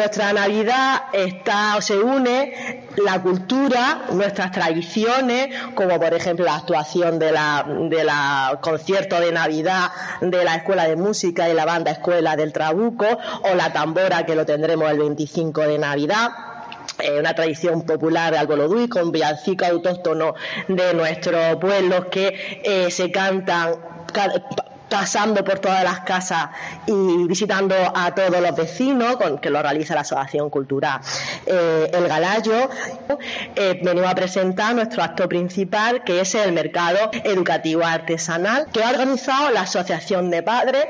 nuestra Navidad se une la cultura, nuestras tradiciones, como por ejemplo la actuación de la concierto de Navidad de la Escuela de Música y la Banda Escuela del Trabuco, o la tambora, que lo tendremos el 25 de Navidad. Una tradición popular de Albolodui, con villancicos autóctonos de nuestros pueblos que se cantan pasando por todas las casas y visitando a todos los vecinos, que lo realiza la Asociación Cultural El Galayo. Venimos a presentar nuestro acto principal, que es el mercado educativo artesanal, que ha organizado la Asociación de Padres